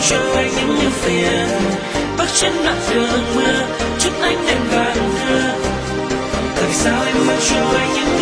cho anh những ưu phiền. Bước chân đoạn đường mưa, chút ánh đèn vàng đưa. Tại sao em mang cho anh những